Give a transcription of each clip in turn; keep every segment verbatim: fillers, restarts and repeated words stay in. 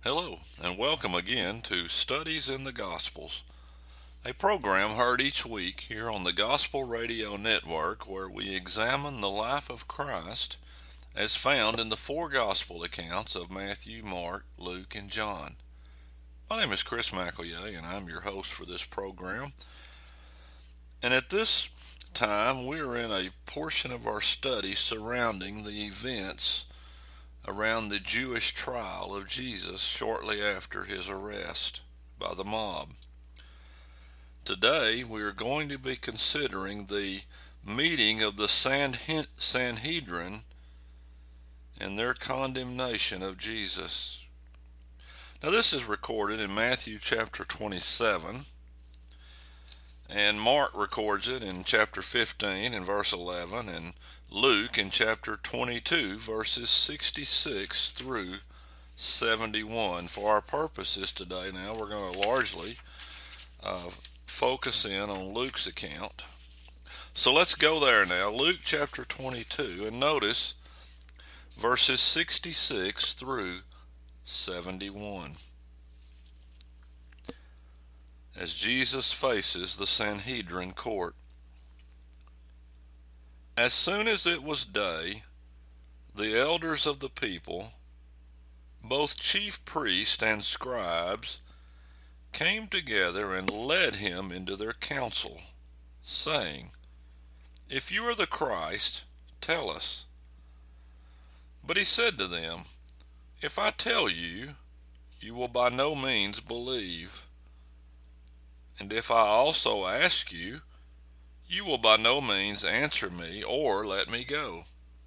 Hello, and welcome again to Studies in the Gospels, a program heard each week here on the Gospel Radio Network where we examine the life of Christ as found in the four Gospel accounts of Matthew, Mark, Luke, and John. My name is Chris McEllier, and I'm your host for this program. And at this time, we're in a portion of our study surrounding the events around the Jewish trial of Jesus shortly after his arrest by the mob. Today we are going to be considering the meeting of the Sanhedrin and their condemnation of Jesus. Now this is recorded in Matthew chapter twenty-seven, and Mark records it in chapter fifteen and verse eleven, and Luke in chapter twenty-two verses sixty-six through seventy-one. For our purposes today now, we're going to largely uh, focus in on Luke's account. So let's go there now. Luke chapter twenty-two, and notice verses sixty-six through seventy-one. As Jesus faces the Sanhedrin court. As soon as it was day, the elders of the people, both chief priests and scribes, came together and led him into their council, saying, "If you are the Christ, tell us." But he said to them, "If I tell you, you will by no means believe. And if I also ask you, you will by no means answer me or let me go.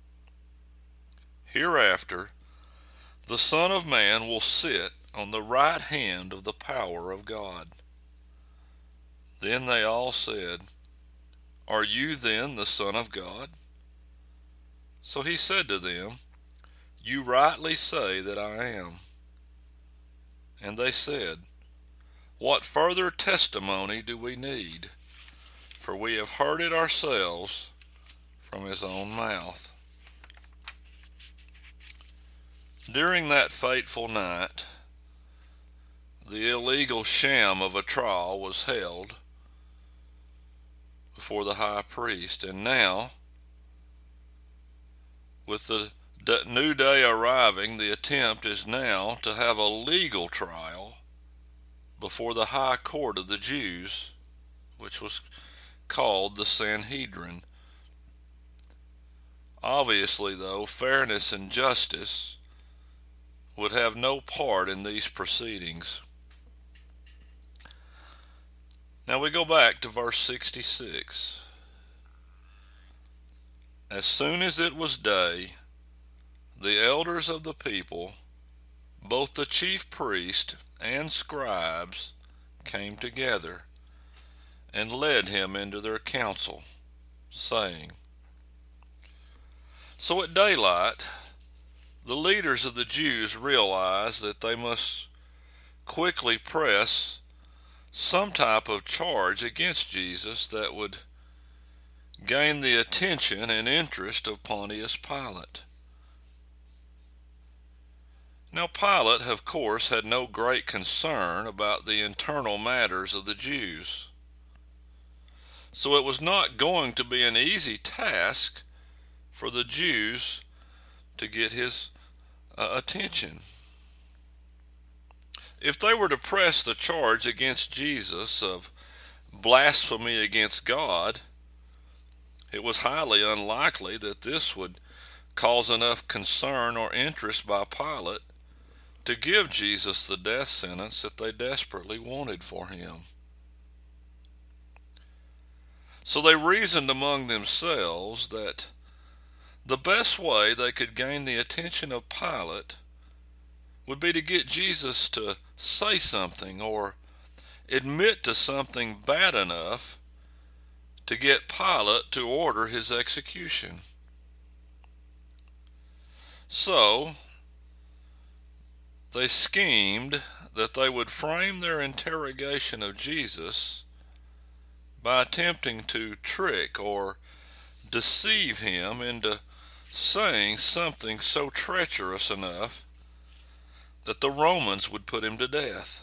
Hereafter, the Son of Man will sit on the right hand of the power of God." Then they all said, "Are you then the Son of God?" So he said to them, "You rightly say that I am." And they said, "What further testimony do we need? For we have heard it ourselves from his own mouth." During that fateful night, the illegal sham of a trial was held before the high priest, and now, with the new day arriving, the attempt is now to have a legal trial before the high court of the Jews, which was called the Sanhedrin. Obviously, though, fairness and justice would have no part in these proceedings. Now we go back to verse sixty-six. As soon as it was day, the elders of the people, both the chief priest and scribes, came together and led him into their council, saying. So at daylight, the leaders of the Jews realized that they must quickly press some type of charge against Jesus that would gain the attention and interest of Pontius Pilate. Now Pilate, of course, had no great concern about the internal matters of the Jews. So it was not going to be an easy task for the Jews to get his uh, attention. If they were to press the charge against Jesus of blasphemy against God, it was highly unlikely that this would cause enough concern or interest by Pilate to give Jesus the death sentence that they desperately wanted for him. So they reasoned among themselves that the best way they could gain the attention of Pilate would be to get Jesus to say something or admit to something bad enough to get Pilate to order his execution. So they schemed that they would frame their interrogation of Jesus by attempting to trick or deceive him into saying something so treacherous enough that the Romans would put him to death.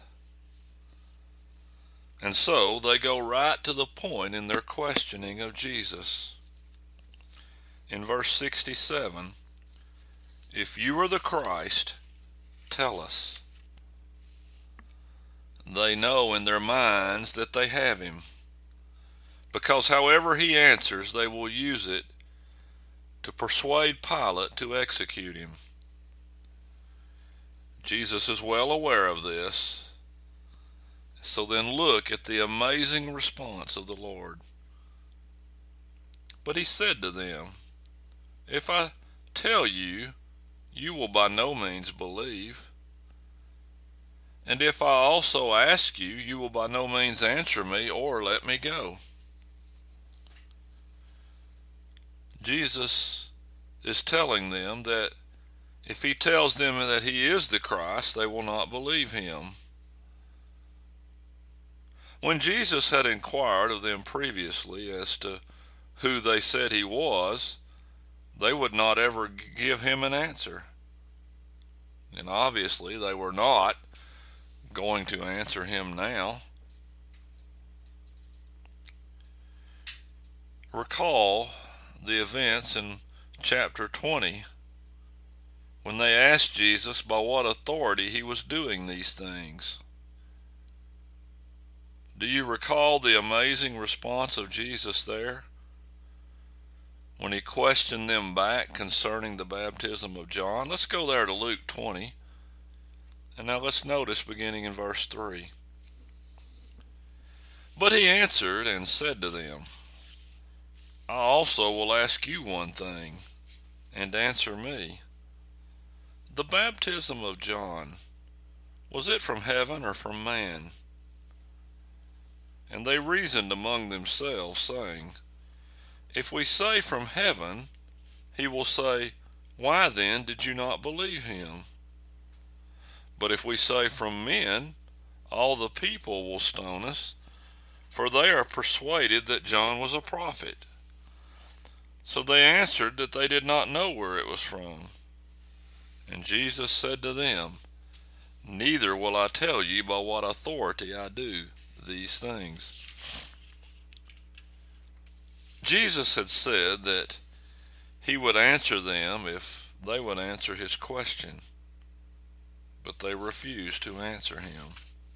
And so they go right to the point in their questioning of Jesus. In verse sixty-seven, if you are the Christ, tell us. They know in their minds that they have him, because however he answers, they will use it to persuade Pilate to execute him. Jesus is well aware of this. So then look at the amazing response of the Lord. But he said to them, if I tell you, you will by no means believe. And if I also ask you, you will by no means answer me or let me go. Jesus is telling them that if he tells them that he is the Christ, they will not believe him. When Jesus had inquired of them previously as to who they said he was, they would not ever give him an answer. And obviously they were not going to answer him now. Recall the events in chapter twenty when they asked Jesus by what authority he was doing these things. Do you recall the amazing response of Jesus there when he questioned them back concerning the baptism of John? Let's go there to Luke twenty. And now let's notice beginning in verse three. But he answered and said to them, I also will ask you one thing, and answer me. The baptism of John, was it from heaven or from man? And they reasoned among themselves, saying, if we say from heaven, he will say, why then did you not believe him? But if we say from men, all the people will stone us, for they are persuaded that John was a prophet. So they answered that they did not know where it was from. And Jesus said to them, neither will I tell you by what authority I do these things. Jesus had said that he would answer them if they would answer his question. But they refused to answer him.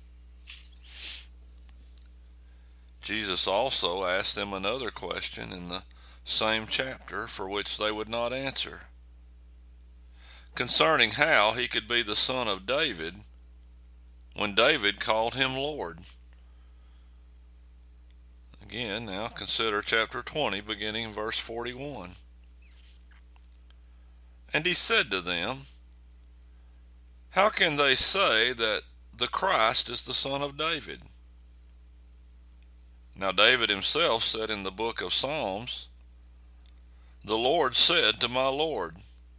Jesus also asked them another question in the same chapter for which they would not answer, concerning how he could be the son of David when David called him Lord. Again, now consider chapter twenty, beginning in verse forty-one. And he said to them, how can they say that the Christ is the son of David? Now David himself said in the book of Psalms, the Lord said to my Lord,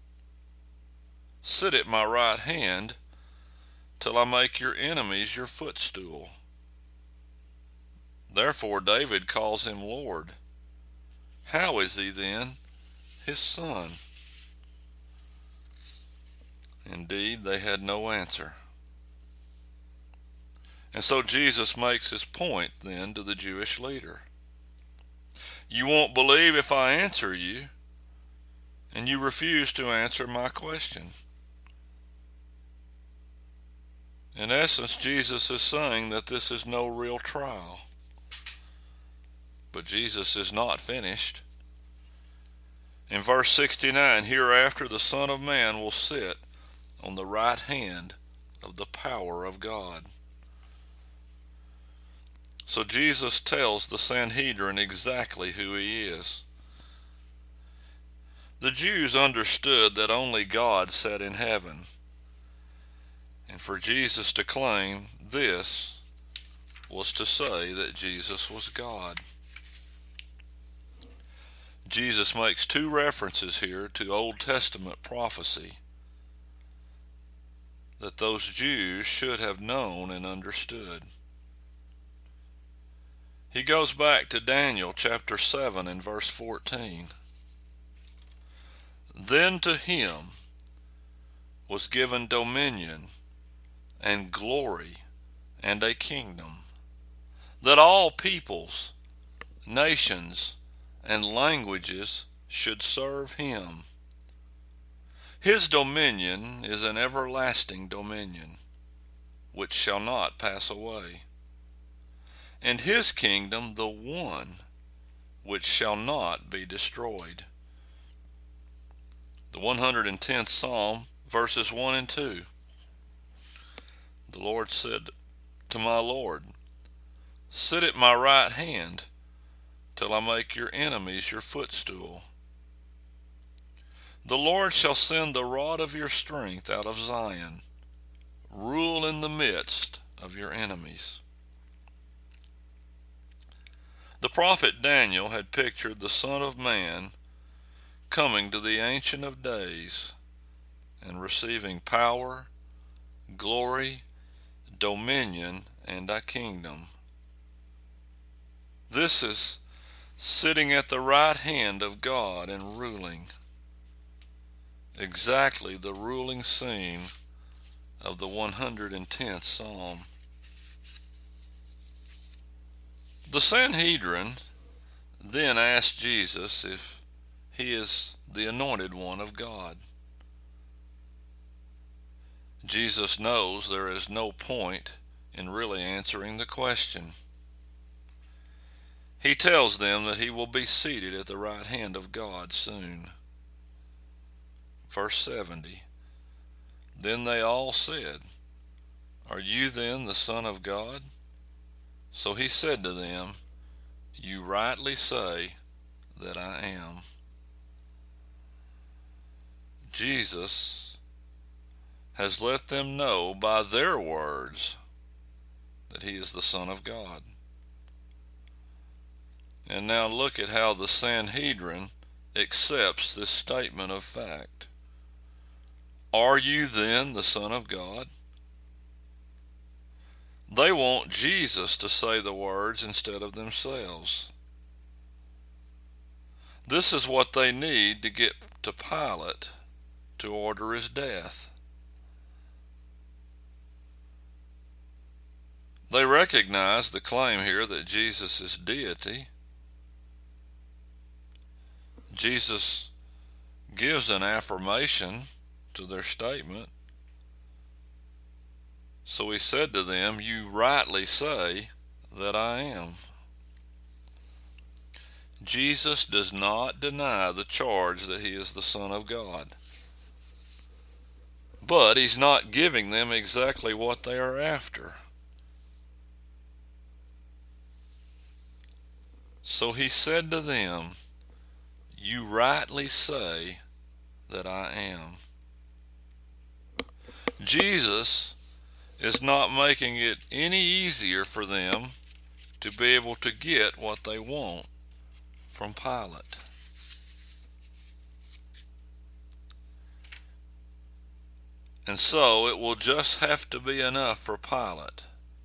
sit at my right hand till I make your enemies your footstool. Therefore David calls him Lord. How is he then his son? Indeed, they had no answer. And so Jesus makes his point then to the Jewish leader. You won't believe if I answer you, and you refuse to answer my question. In essence, Jesus is saying that this is no real trial. But Jesus is not finished. In verse sixty-nine, hereafter the Son of Man will sit on the right hand of the power of God. So Jesus tells the Sanhedrin exactly who he is. The Jews understood that only God sat in heaven. And for Jesus to claim this was to say that Jesus was God. Jesus makes two references here to Old Testament prophecy that those Jews should have known and understood. He goes back to Daniel chapter seven and verse fourteen. Then to him was given dominion and glory and a kingdom, that all peoples, nations, and languages should serve him. His dominion is an everlasting dominion, which shall not pass away, and his kingdom the one which shall not be destroyed. The one hundred tenth Psalm, verses one and two. The Lord said to my Lord, sit at my right hand till I make your enemies your footstool. The Lord shall send the rod of your strength out of Zion, rule in the midst of your enemies. The prophet Daniel had pictured the Son of Man coming to the Ancient of Days and receiving power, glory, dominion, and a kingdom. This is sitting at the right hand of God and ruling. Exactly the ruling scene of the one hundred tenth Psalm. The Sanhedrin then asked Jesus if he is the anointed one of God. Jesus knows there is no point in really answering the question. He tells them that he will be seated at the right hand of God soon. Verse seventy, then they all said, are you then the Son of God? So he said to them, you rightly say that I am. Jesus has let them know by their words that he is the Son of God. And now look at how the Sanhedrin accepts this statement of fact. Are you then the Son of God? They want Jesus to say the words instead of themselves. This is what they need to get to Pilate to order his death. They recognize the claim here that Jesus is deity. Jesus gives an affirmation to their statement. So he said to them, you rightly say that I am. Jesus does not deny the charge that he is the Son of God. But he's not giving them exactly what they are after. So he said to them, you rightly say that I am. Jesus is not making it any easier for them to be able to get what they want from Pilate. And so it will just have to be enough for Pilate.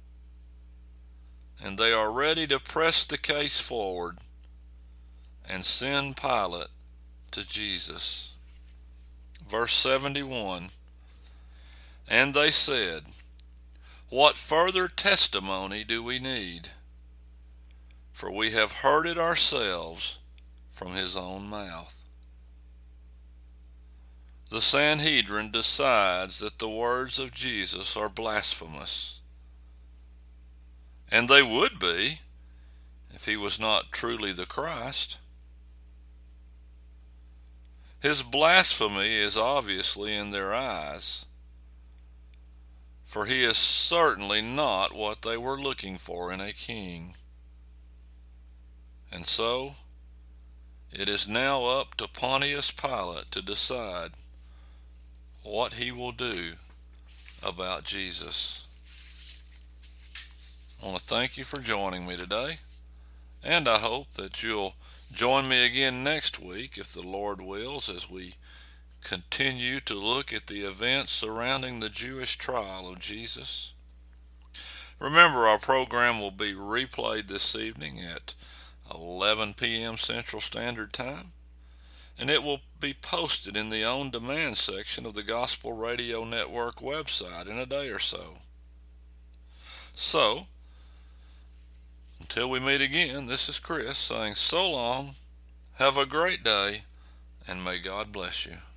And they are ready to press the case forward and send Pilate to Jesus. Verse seventy-one, and they said, what further testimony do we need? For we have heard it ourselves from his own mouth. The Sanhedrin decides that the words of Jesus are blasphemous. And they would be if he was not truly the Christ. His blasphemy is obviously in their eyes, for he is certainly not what they were looking for in a king. And so, it is now up to Pontius Pilate to decide what he will do about Jesus. I want to thank you for joining me today, and I hope that you'll join me again next week, if the Lord wills, as we continue to look at the events surrounding the Jewish trial of Jesus. Remember, our program will be replayed this evening at eleven p.m. Central Standard Time, and it will be posted in the on-demand section of the Gospel Radio Network website in a day or so. So, until we meet again, this is Chris saying so long, have a great day, and may God bless you.